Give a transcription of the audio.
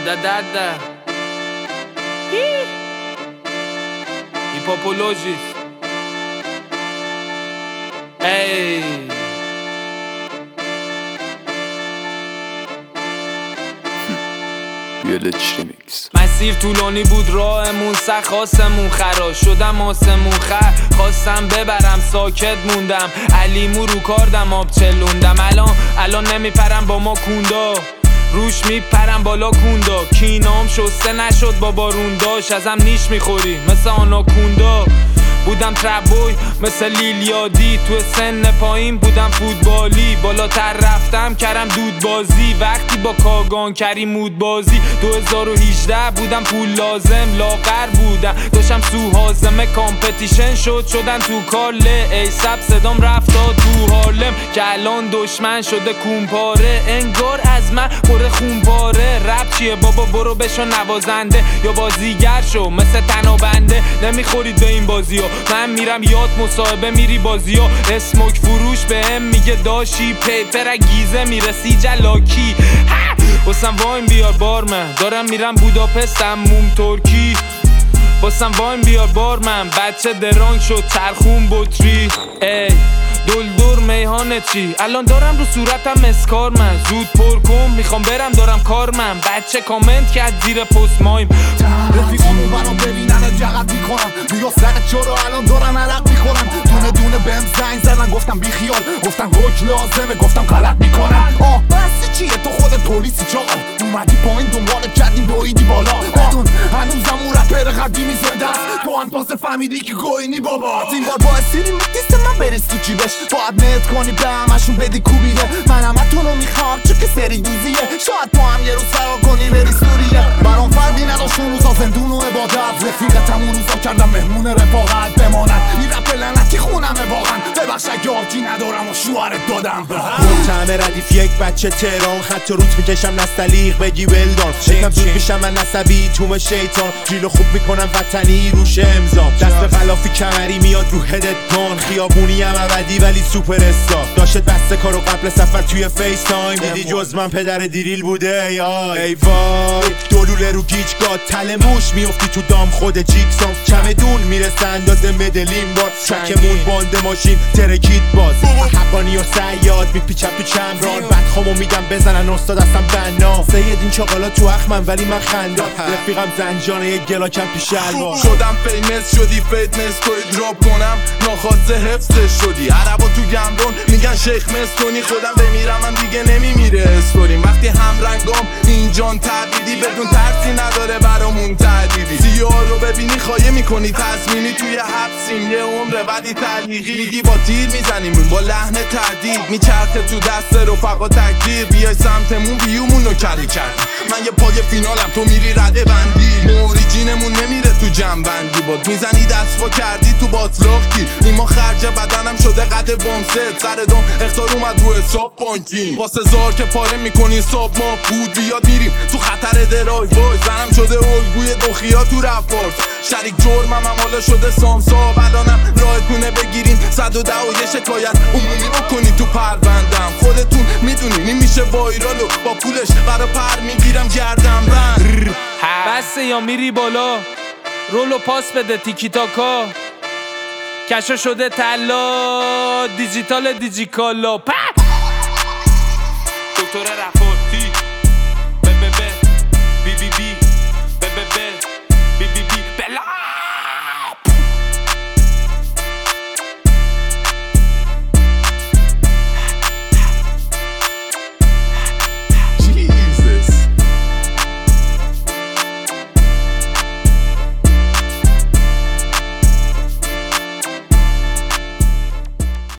Da. Hipopologis. Ey. مسیر طولانی بود راهمون سخت خواستمون خرا شدم آسمون خواستم ببرم ساکت موندم علیمو رو کاردم آب چلوندم الان نمیپرم با ما کوندا روش میپرم بالا کوندا کینام شسته نشد با بارون داشت ازم نیش میخوری مثل آناکوندا بودم تربوی مثل لیلیادی تو سن پایین بودم فوتبالی بالاتر رفتم کردم دود بازی وقتی با کاگان کردیم مود بازی 2018 بودم پول لازم لاغر بودم داشتم سوهازمه کامپتیشن شدن تو کاله ایساب صدام رفتا تو هارلم که الان دشمن شده کونپاره انگار از من خوره خونپاره رپ چیه بابا برو بشو نوازنده یا بازیگر شو مثل تنابنده نمیخورید به این بازی ها من میرم یاد مصاحبه میری بازی ها اسموک فروش بهم میگه داشی پیپر گیزه میرسی جلاکی واسم واین بیار بارمن دارم میرم بوداپست موم ترکی واسم واین بیار بارمن بچه درانگ شد چرخون بطری ای دلدور میهانه چی الان دارم رو صورتم اسکار من زود پر کن میخوام برم دارم کار من بچه کامنت کرد زیر پست مایم رفیقامون برام ببینن جغت میکنم بیا سرت چرا الان دارن عرق میکنم دونه بهم زنگ زدن گفتم بی خیال گفتم حکم لازمه گفتم غلط میکنم بس چیه تو خود پلیسی چاقال اومدی پایین دنبال کردیم دویدی بالا بدون هنوزم اون رپر قدیمی زنده است تو هم تازه فهمیدی که گوینی بابا این بار باعث دیدیم دیست من بریز تو جیبش باید نت کنی به همشون بدی کوبیده من همتونو میخوام چون که سری دوزیه شاید تو هم یه روز فرار کنی بری سوریه برام فردی نداشت اون روزا زندون و عبادت رفیقتم اون روزا کردم مهمون رفاقت بماند این رپ لعنتی خونمه واقعا ببخش اگه آجی ندارم و شوهرت دادم همه ردیف یک بچه تهران خط روت میکشم نستلیق بگی ولدان شکم زود میشم من نسبی توم شیطان جیلو خوب میکنم وطنی روش امضا دست غلافی کمری میاد رو هدت پان خیابونی هم ابدی ولی سوپر استار داشت بسته کارو قبل سفر توی فیس تایم دیدی جز من پدر دیریل بوده ای وای دلوله رو گیج گاد تل موش میفتی تو دام خود جیکسام چمدون میرسه اندازه مدلین باد ترکمون باند ماشین ترکید باز حقانی و سیاد میپیچم تو چمران بدخامو میدم بزنن استاد اصلا بنا سید این چاقالا تو اخمن ولی من خنداد رفیقم زنجانه یک گلاکم تو شلوار شدم فیمس شدی فیتنس توی دراپ کنم ناخواسته حفظش شدی عربا تو گمرون میگن شیخ مستونی خودم بمیرم من دیگه نمیمیره اسطوریم وقتی هم رنگام اینجان تعبیدی بدون ترسی نداره برامون تعدیدی سیاه رو ببینی خواهی میکنی تضمینی توی حبسیم یه عمره ولی تعلیقی میگی با تیر میزنیم با لحن تهدید میچرخه تو دست رفقا تکدیر بیای سمتمون بیومون رو کلی کرد من یه پای فینالم تو میری رده بندی اوریجینمون نمیره تو جنبندی باد میزنی دست کردی تو باطلاق گیر نیما خرج بدنم شده قد بامست سر دام اختار اومد رو حساب بانکی با سزار که پاره میکنی صاب ما بود بیاد میریم تو خطر درای وای زنم شده الگوی دوخیا تو رفارس شریک جرمم حالا شده سامسا الانم رایتونه بگیریم 110 و یه شکایت عمومی بکنی تو پروندم خودتون میدونین این میشه وایرالو با پولش برا پر میگیرم گردم بند بسه یا میری بالا رولو پاس بده تیکی تاکا کشو شده تلا دیجیتال دیجیکالا دکتر رفاتی